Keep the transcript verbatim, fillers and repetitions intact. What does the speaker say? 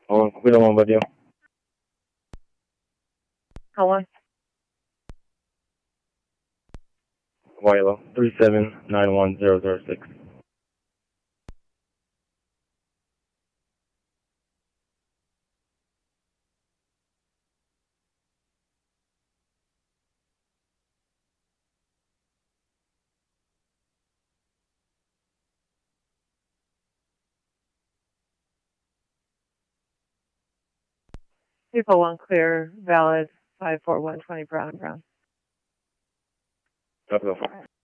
Hold on, we don't want video. How on? Wilo, three seven nine one zero zero six. People one clear, valid, five four one twenty Brown Brown. Top of the